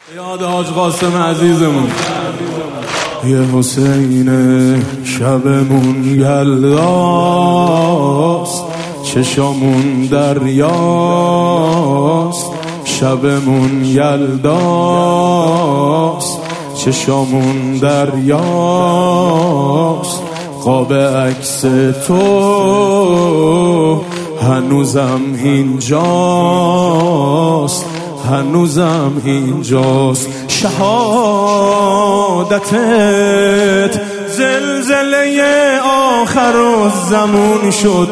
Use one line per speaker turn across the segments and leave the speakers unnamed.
یاد حاج قاسم عزیزمون. یه حسین شبمون یلداست، چشامون دریاست. شبمون یلداست، چشامون دریاست. قاب عکس تو هنوزم اینجاست، هنوزم اینجاست. شهادتت زلزله آخر الزمان شد،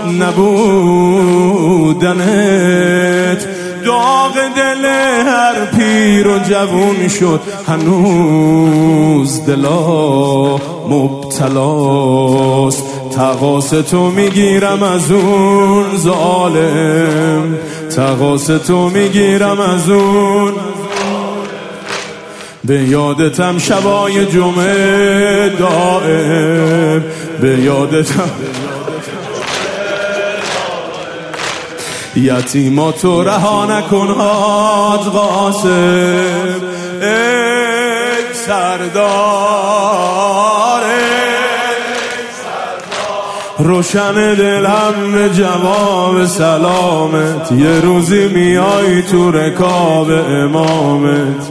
نبودنت داغ دل هر پیر و جوون شد. هنوز دلا مبتلاست، تقاس تو میگیرم از اون ظالم، تقاس تو میگیرم از اون. به یادتم شبای جمعه دائم، به یادتم یتیماتو رها نکن حاج قاسم. ای سردار روشن دلم به جواب سلامت، یه روزی میای تو رکاب امامت.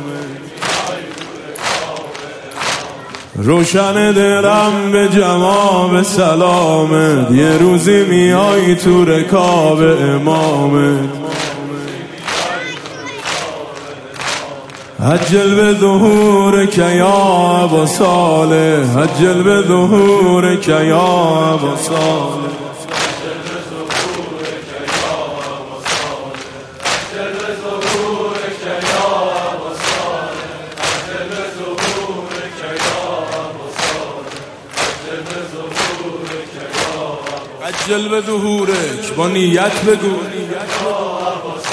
روشن دلم به جواب سلامت، یه روزی میای تو رکاب امامت. عجل به ظهورک یا ابا صالح، عجل به ظهورک یا ابا صالح. عجل به ظهورک، با نیت بگو